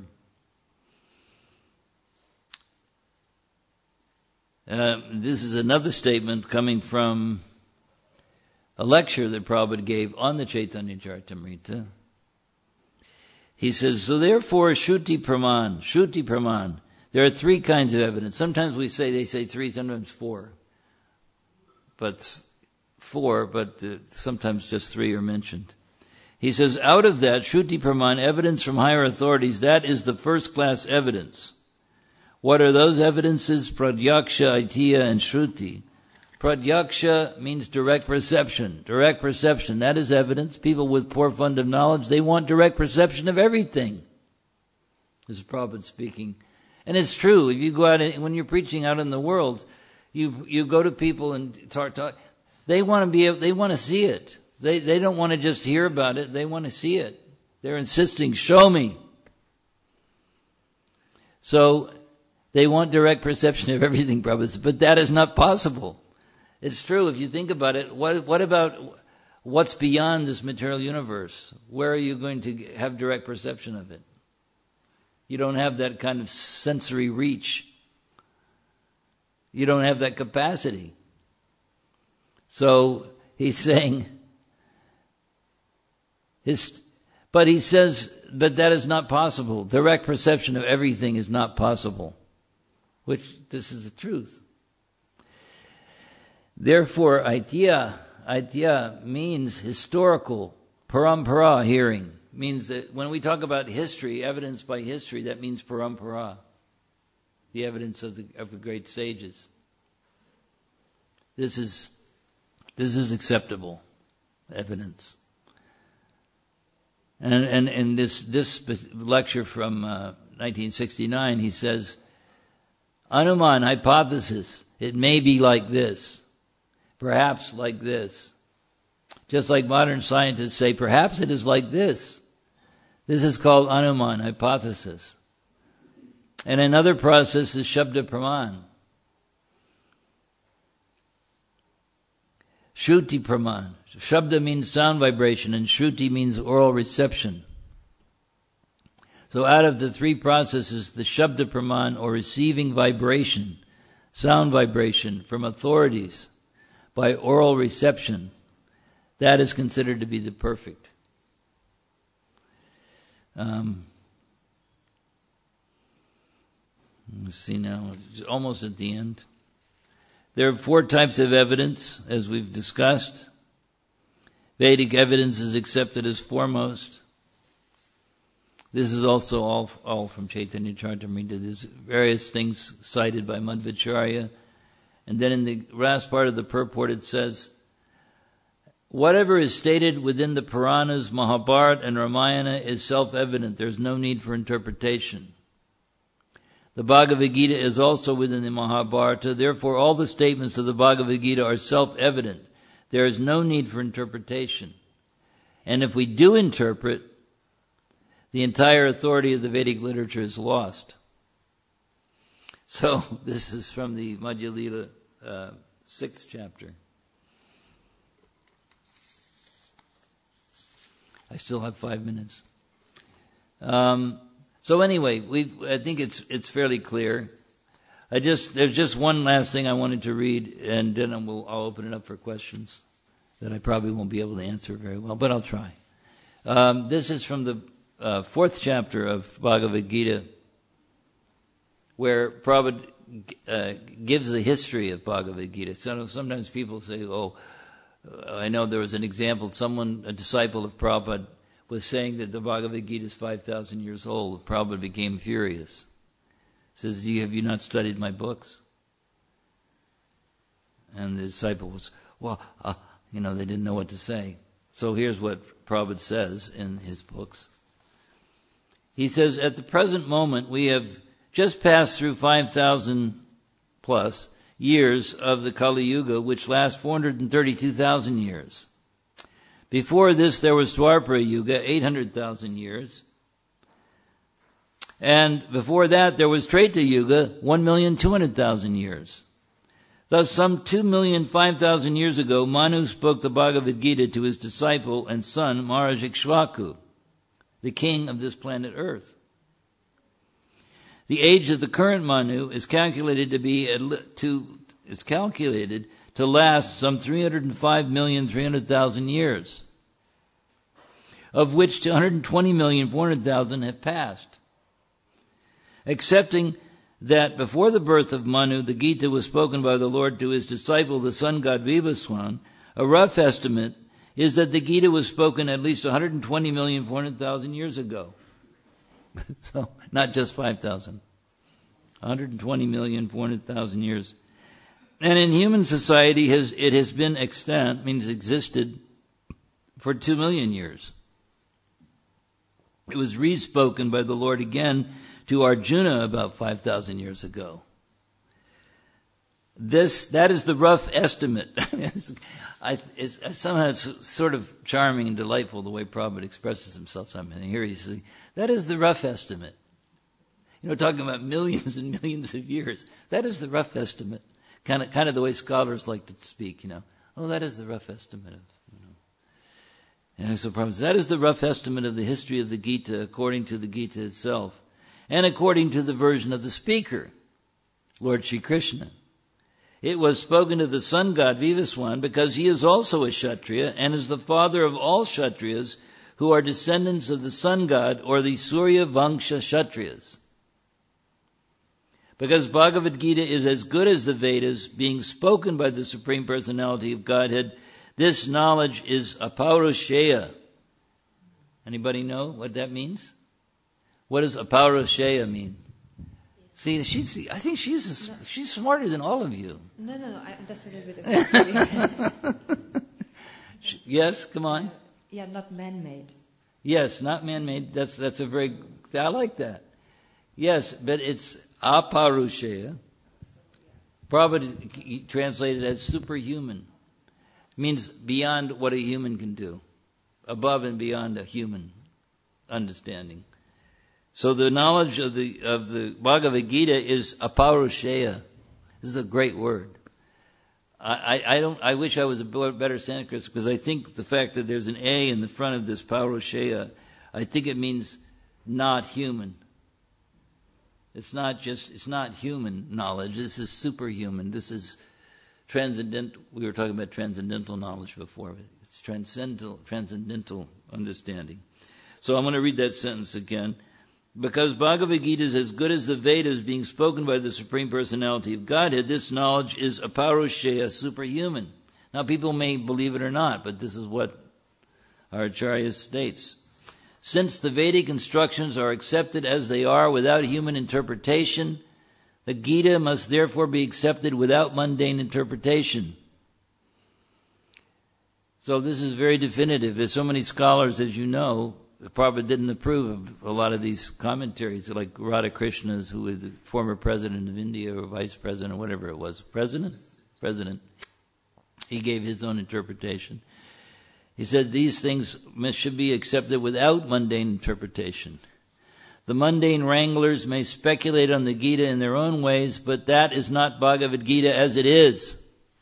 Uh, this is another statement coming from a lecture that Prabhupada gave on the Chaitanya Charitamrita. He says, so therefore, Shruti Praman, Shruti Praman, there are three kinds of evidence. Sometimes we say, they say three, sometimes four. But four, but uh, sometimes just three are mentioned. He says, out of that, Shruti Praman, evidence from higher authorities, that is the first class evidence. What are those evidences? Pradyaksha, Aitiya, and Shruti. Pradyaksha means direct perception. Direct perception, that is evidence. People with poor fund of knowledge, they want direct perception of everything. This is Prabhupada speaking. And it's true. If you go out, and, when you're preaching out in the world, you you go to people and talk, talk. They want to be able, they want to see it. They they don't want to just hear about it. They want to see it. They're insisting, show me. So they want direct perception of everything, Prabhupada, but that is not possible. It's true, if you think about it, what, what about what's beyond this material universe? Where are you going to have direct perception of it? You don't have that kind of sensory reach. You don't have that capacity. So he's saying, his, but he says, but that is not possible. Direct perception of everything is not possible. Which, this is the truth. Therefore, Aitiya, Aitiya means historical, parampara hearing, means that when we talk about history, evidence by history, that means parampara, the evidence of the of the great sages. This is this is acceptable evidence. And and in this this lecture from uh, nineteen sixty-nine, he says, Anuman hypothesis, it may be like this, perhaps like this. Just like modern scientists say, perhaps it is like this. This is called Anuman hypothesis. And another process is Shabda Praman. Shruti Praman. Shabda means sound vibration and Shruti means oral reception. So out of the three processes, the Shabda Praman, or receiving vibration, sound vibration from authorities by oral reception, that is considered to be the perfect. Um, let's see now, almost at the end. There are four types of evidence, as we've discussed. Vedic evidence is accepted as foremost. This is also all, all from Chaitanya Charitamrita. There's various things cited by Madhvacharya. And then in the last part of the purport it says, whatever is stated within the Puranas, Mahabharata, and Ramayana is self-evident. There's no need for interpretation. The Bhagavad Gita is also within the Mahabharata. Therefore, all the statements of the Bhagavad Gita are self-evident. There is no need for interpretation. And if we do interpret, the entire authority of the Vedic literature is lost. So, this is from the Madhya Lila, uh, sixth chapter. I still have five minutes. Um, so anyway, we I think it's it's fairly clear. I just there's just one last thing I wanted to read, and then we'll, I'll open it up for questions that I probably won't be able to answer very well, but I'll try. Um, this is from the uh, fourth chapter of Bhagavad Gita, where Prabhupada uh, gives the history of Bhagavad Gita. So sometimes people say, "Oh, I know there was an example. Someone, a disciple of Prabhupada, was saying that the Bhagavad Gita is five thousand years old." Prabhupada became furious. He says, "Do you, have you not studied my books?" And the disciple was, well, uh, you know, they didn't know what to say. So here's what Prabhupada says in his books. He says, at the present moment, we have just passed through five thousand plus years of the Kali Yuga, which lasts four hundred thirty-two thousand years. Before this, there was Dwapara Yuga, eight hundred thousand years. And before that, there was Treta Yuga, one million two hundred thousand years. Thus, some two million five thousand years ago, Manu spoke the Bhagavad Gita to his disciple and son, Maharaj Ikshvaku, the king of this planet Earth. The age of the current Manu is calculated to be to is calculated to last some three hundred five million three hundred thousand years, of which two hundred twenty million four hundred thousand have passed. Accepting that before the birth of Manu, the Gita was spoken by the Lord to his disciple, the sun god Vivaswan, a rough estimate is that the Gita was spoken at least one hundred twenty million four hundred thousand years ago. So, not just five thousand. one hundred twenty million four hundred thousand years. And in human society, has it has been extant, means existed, for two million years. It was re-spoken by the Lord again to Arjuna about five thousand years ago. This, that is the rough estimate. it's, I, it's, somehow it's sort of charming and delightful the way Prabhupada expresses himself. I mean, here he's saying, that is the rough estimate. You know, talking about millions and millions of years. That is the rough estimate. Kind of, kind of the way scholars like to speak, you know. Oh, that is the rough estimate of, you know. And so Prabhupada says, that is the rough estimate of the history of the Gita according to the Gita itself. And according to the version of the speaker, Lord Shri Krishna. It was spoken to the sun god Vivaswan because he is also a Kshatriya and is the father of all Kshatriyas who are descendants of the sun god or the Surya Vangsha Kshatriyas. Because Bhagavad Gita is as good as the Vedas, being spoken by the Supreme Personality of Godhead, this knowledge is apaurushaya. Anybody know what that means? What does aparusheya mean? See, she's, I think she's, she's smarter than all of you. No, no, no, I, just a little bit of history. Yes, come on. Yeah, not man-made. Yes, not man-made. That's that's a very, I like that. Yes, but it's aparusheya. Probably translated as superhuman. Means beyond what a human can do. Above and beyond a human understanding. So the knowledge of the of the Bhagavad Gita is aparusheya. This is a great word. I, I, I don't. I wish I was a better Sanskrit, because I think the fact that there's an A in the front of this parusheya, I think it means not human. It's not just. It's not human knowledge. This is superhuman. This is transcendental. We were talking about transcendental knowledge before. It's transcendental, transcendental understanding. So I'm going to read that sentence again. Because Bhagavad Gita is as good as the Vedas being spoken by the Supreme Personality of Godhead, this knowledge is aparusheya, superhuman. Now people may believe it or not, but this is what our Acharya states. Since the Vedic instructions are accepted as they are without human interpretation, the Gita must therefore be accepted without mundane interpretation. So this is very definitive. There's so many scholars, as you know, Prabhupada didn't approve of a lot of these commentaries, like Radhakrishna's, who was the former president of India, or vice president, or whatever it was. President? President. He gave his own interpretation. He said these things should be accepted without mundane interpretation. The mundane wranglers may speculate on the Gita in their own ways, but that is not Bhagavad Gita as it is.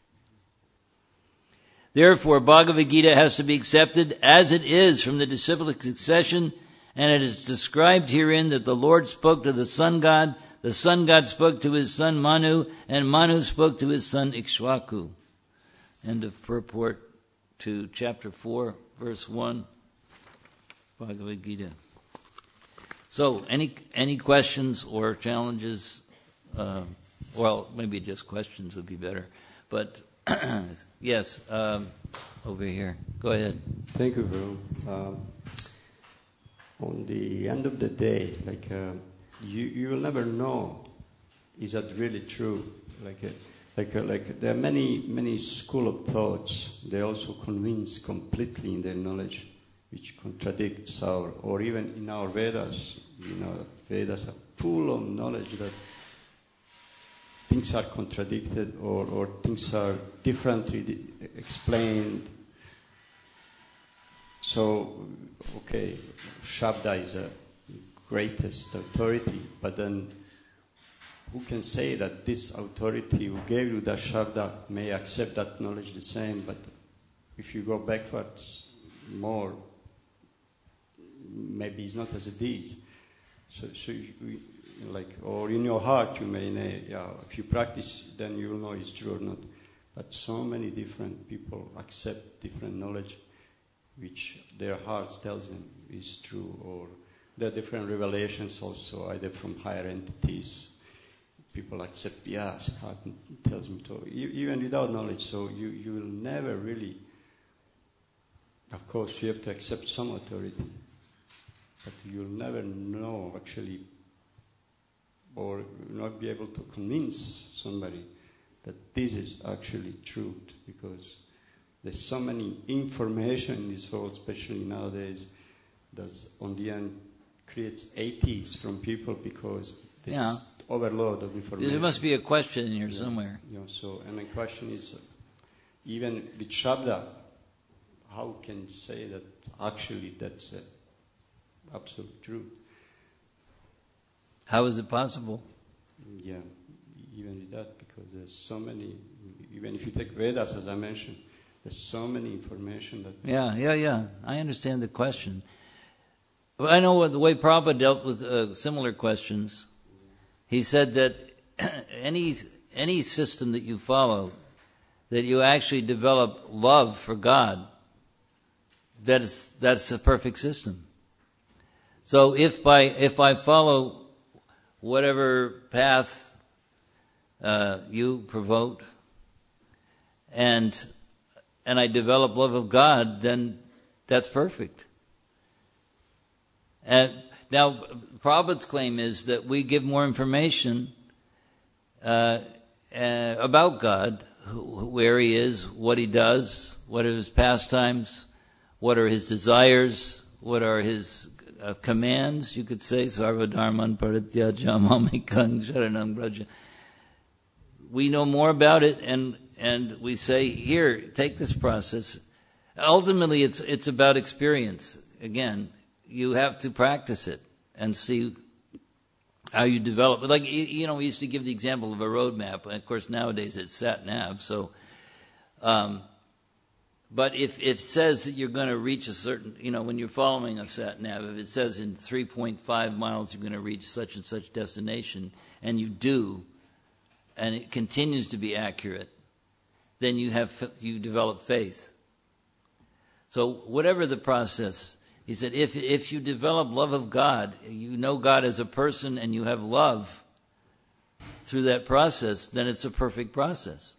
Therefore, Bhagavad Gita has to be accepted as it is from the disciplic succession, and it is described herein that the Lord spoke to the sun god, the sun god spoke to his son Manu, and Manu spoke to his son Ikshvaku. End of purport to chapter four, verse one, Bhagavad Gita. So, any any questions or challenges? Uh, well, maybe just questions would be better, but. Yes, um, over here. Go ahead. Thank you, Guru. Um, on the end of the day, like uh, you, you will never know is that really true. Like, uh, like, uh, like there are many, many school of thoughts. They also convince completely in their knowledge, which contradicts our, or even in our Vedas. You know, Vedas are full of knowledge that things are contradicted, or, or things are differently explained. So, okay, Shabda is the greatest authority, but then who can say that this authority who gave you that Shabda may accept that knowledge the same, but if you go backwards more, maybe it's not as it is. So, so you, like, or in your heart you may know, yeah, if you practice, then you will know it's true or not. But so many different people accept different knowledge, which their hearts tells them is true, or there are different revelations also, either from higher entities. People accept, yes, heart tells me to, even without knowledge. So you, you will never really, of course, you have to accept some authority, but you'll never know actually, or not be able to convince somebody that this is actually truth, because there's so many information in this world, especially nowadays, that on the end creates atheists from people because there's yeah. overload of information. There must be a question in here yeah. somewhere. You know, so, and my question is, even with Shabda, how can you say that actually that's uh, absolute truth? How is it possible? Yeah, even with that, because there's so many, even if you take Vedas, as I mentioned, there's so many information that... Yeah, yeah, yeah. I understand the question. But I know the way Prabhupada dealt with uh, similar questions. He said that any any system that you follow, that you actually develop love for God, that is, that's a perfect system. So if by if I follow whatever path uh, you provoke, and and I develop love of God, then that's perfect. And now, Prabhupada's claim is that we give more information uh, uh, about God, who, where He is, what He does, what are His pastimes, what are His desires, what are His uh, commands, you could say, Sarva Dharman Parityaja Mamekang Sharanam Braja. We know more about it, and and we say, here, take this process. Ultimately, it's it's about experience. Again, you have to practice it and see how you develop. Like, you know, we used to give the example of a road map. And of course, nowadays it's sat nav. So, um, but if, if it says that you're going to reach a certain, you know, when you're following a sat nav, if it says in three point five miles you're going to reach such and such destination, and you do, and it continues to be accurate, then you have you develop faith. So whatever the process, he said, if if you develop love of God, you know God as a person, and you have love through that process, then it's a perfect process.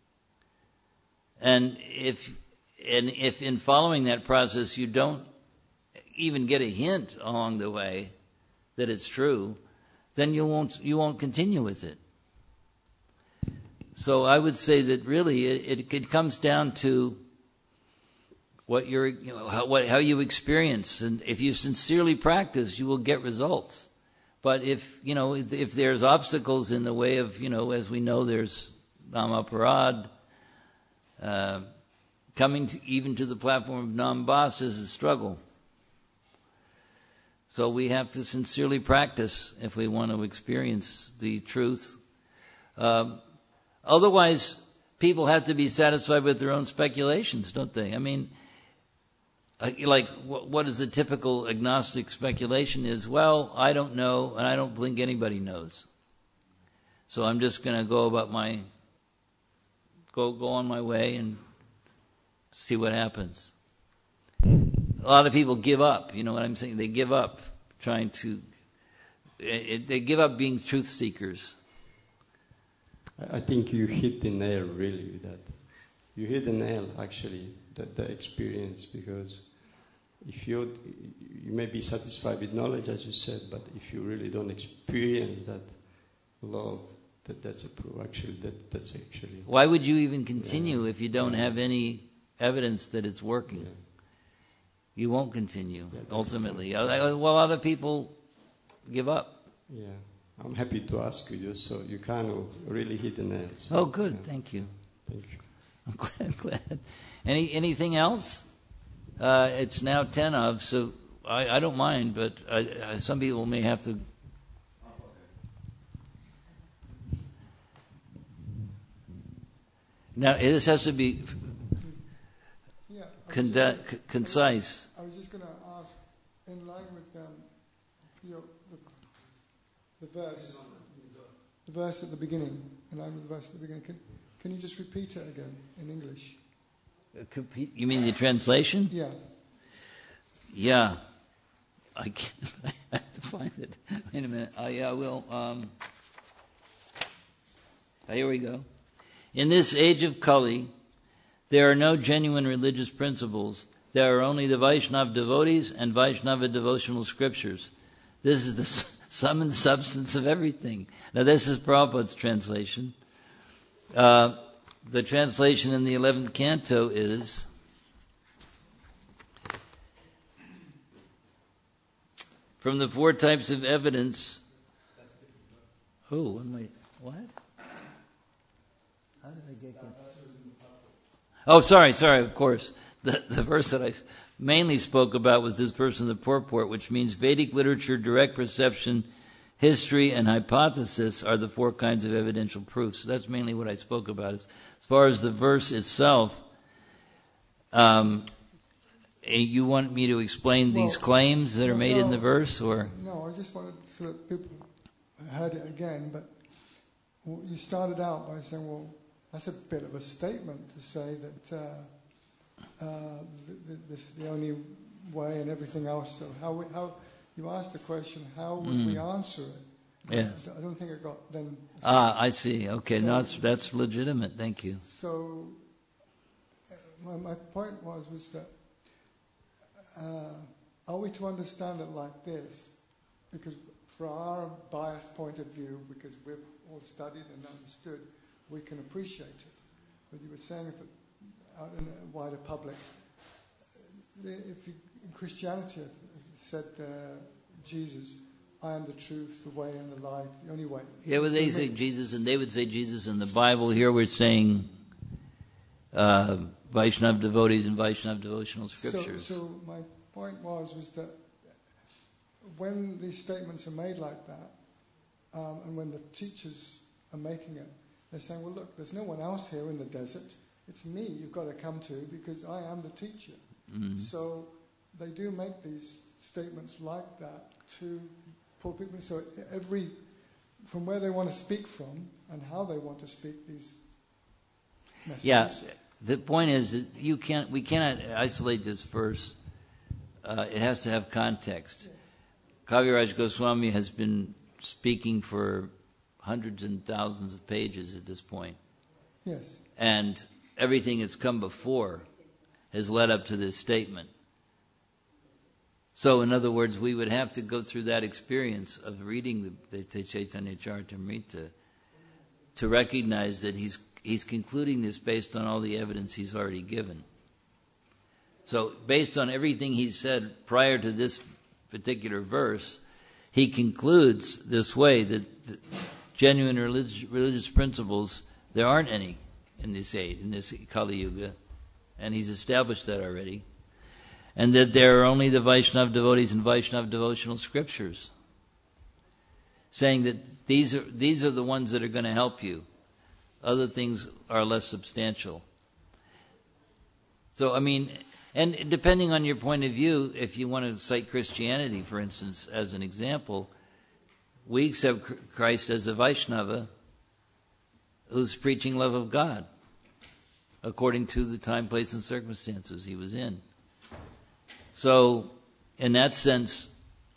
And if and if in following that process you don't even get a hint along the way that it's true, then you won't you won't continue with it. So I would say that really it, it, it comes down to what you're, you know, how, what, how you experience, and if you sincerely practice, you will get results. But if you know if, if there's obstacles in the way of, you know, as we know, there's Namaparad, uh, coming to, even to the platform of Nambas is a struggle. So we have to sincerely practice if we want to experience the truth. Um, otherwise, people have to be satisfied with their own speculations, don't they? I mean, like, what is the typical agnostic speculation is, well, I don't know, and I don't think anybody knows. So I'm just going to go about my, go go on my way and see what happens. A lot of people give up, you know what I'm saying? They give up trying to, it, they give up being truth seekers. I think you hit the nail really with that. You hit the nail, actually, the, the experience, because if you you may be satisfied with knowledge, as you said, but if you really don't experience that love, that that's a proof. Actually, that that's actually. Why would you even continue yeah. if you don't yeah. have any evidence that it's working? Yeah. You won't continue yeah, ultimately. Well, a lot of people give up. Yeah, I'm happy to ask you just so you kind of really hit the nail. So, oh, good. yeah. Thank you. Thank you. I'm glad. glad. Any anything else? Uh, it's now ten of, so I, I don't mind, but I, I, some people may have to. Now this has to be Yeah, con- just, c- concise. I was just going to ask, in line with um, your, the, the verse, the verse at the beginning, in line with the verse at the beginning, can, can you just repeat it again in English? You mean the translation? Yeah. Yeah. I can't. I have to find it. Wait a minute. Oh, yeah, I will. Um, here we go. In this age of Kali, there are no genuine religious principles. There are only the Vaishnava devotees and Vaishnava devotional scriptures. This is the sum and substance of everything. Now, this is Prabhupada's translation. Uh, the translation in the eleventh canto is, from the four types of evidence. Oh, wait, what? How did I get that? Oh, sorry, sorry, of course. The, the verse that I mainly spoke about was this verse in the purport, which means Vedic literature, direct perception, history, and hypothesis are the four kinds of evidential proofs. So that's mainly what I spoke about. As, as far as the verse itself, um, you want me to explain Well, these claims that are no, made no, in the verse, or? No, I just wanted so that people heard it again, but you started out by saying, well, that's a bit of a statement to say that uh, uh, th- th- this is the only way and everything else. So how we, how you asked the question, how would mm. we answer it? Yes. I don't think it got then. Ah, I see. Okay, so, no, that's, that's legitimate. Thank you. So uh, my, my point was was that uh, are we to understand it like this? Because from our biased point of view, because we've all studied and understood, we can appreciate it. But you were saying if it, out in the wider public, if you, in Christianity it said uh, Jesus, I am the truth, the way and the life, the only way. Yeah, well, they say Jesus, and they would say Jesus in the Bible. Here we're saying uh, Vaishnava devotees and Vaishnava devotional scriptures. So, so my point was was that when these statements are made like that, um, and when the teachers are making it, they're saying, well, look, there's no one else here in the desert. It's me you've got to come to because I am the teacher. Mm-hmm. So they do make these statements like that to pull people. So every, from where they want to speak from and how they want to speak these messages. Yeah, the point is that you can't. We cannot isolate this verse. Uh, it has to have context. Yes. Kaviraj Goswami has been speaking for hundreds and thousands of pages at this point. Yes. And everything that's come before has led up to this statement. So, in other words, we would have to go through that experience of reading the, the Chaitanya Charitamrita to recognize that he's he's concluding this based on all the evidence he's already given. So, based on everything he's said prior to this particular verse, he concludes this way that the genuine religious, religious principles, there aren't any in this age, in this Kali Yuga, and he's established that already, and that there are only the Vaishnava devotees and Vaishnava devotional scriptures, saying that these are these are the ones that are going to help you. Other things are less substantial. So, I mean, and depending on your point of view, if you want to cite Christianity, for instance, as an example, we accept Christ as a Vaishnava who's preaching love of God according to the time, place, and circumstances he was in. So, in that sense,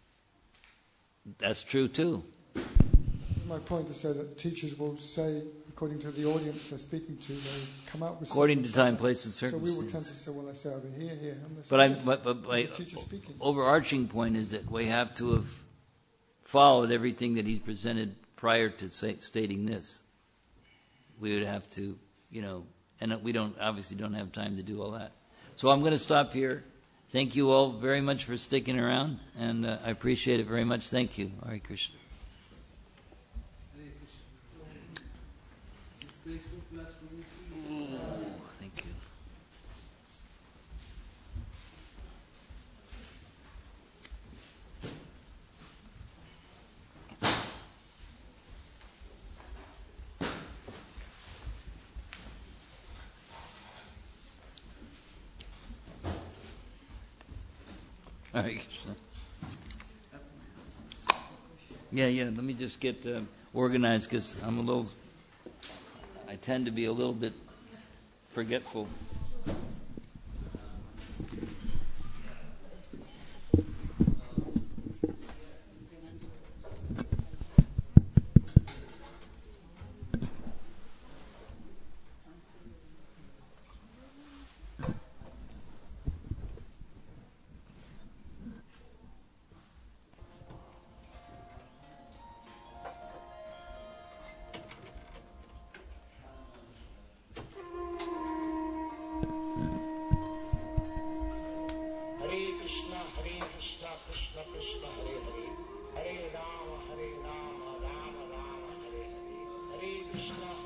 that's true too. My point is to say that teachers will say, according to the audience they're speaking to, they come out with according to time, place, and circumstances. So we will tend to say, well, I say over here, here. And but I'm, but, but my overarching point is that we have to have followed everything that he's presented prior to say, stating this. We would have to, you know, and we don't obviously don't have time to do all that. So I'm going to stop here. Thank you all very much for sticking around, and uh, I appreciate it very much. Thank you. Hare Krishna. Oh, thank you. Hare Krishna. Yeah, yeah, let me just get uh, organized because I'm a little, I tend to be a little bit forgetful. Hare Rama, Hare Rama, Rama Rama, Hare Hare. Hare Krishna,